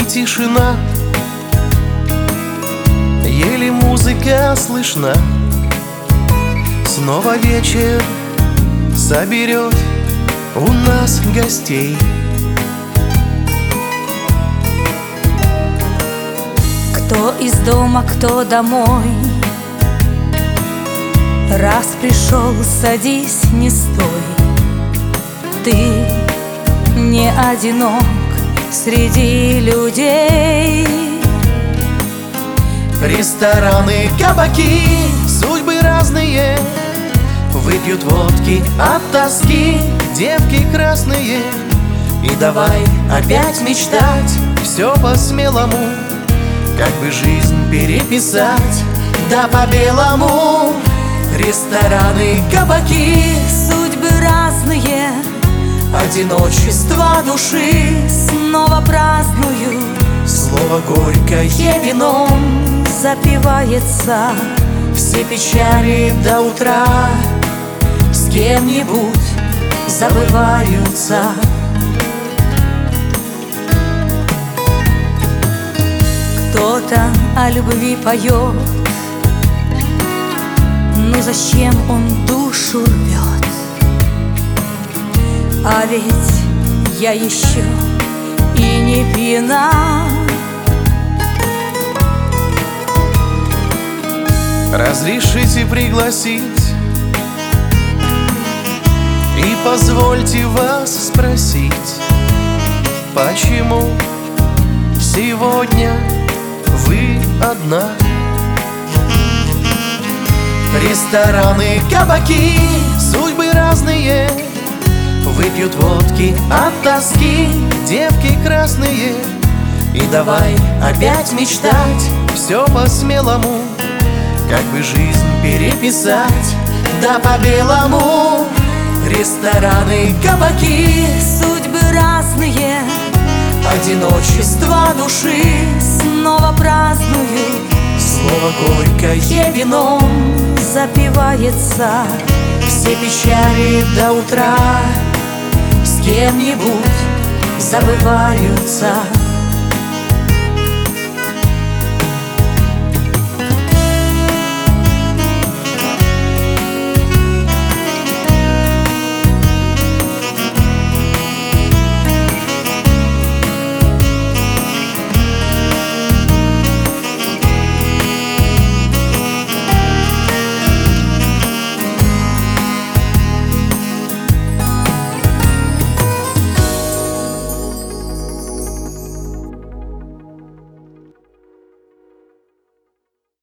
тишина, еле музыка слышна. Снова вечер соберет у нас гостей. Кто из дома, кто домой. Раз пришел, садись, не стой. Ты не одинок среди людей. Рестораны, кабаки, судьбы разные, выпьют водки от тоски девки красные. И давай опять мечтать, все по-смелому, как бы жизнь переписать, да по-белому. Рестораны, кабаки, судьбы разные, одиночество души снова праздную. Слово горькое вином запивается, все печали до утра с кем-нибудь забываются. Кто-то о любви поет, но зачем он душу рвет? А ведь я еще и не пьяна. Разрешите пригласить и позвольте вас спросить, почему сегодня вы одна? Рестораны, кабаки, судьбы разные, выпьют водки от тоски девки красные. И давай опять мечтать, все по-смелому, как бы жизнь переписать, да по-белому. Рестораны, кабаки, судьбы разные, одиночество души снова праздную. Слово горькое вином запивается, все печали до утра с кем-нибудь забываются.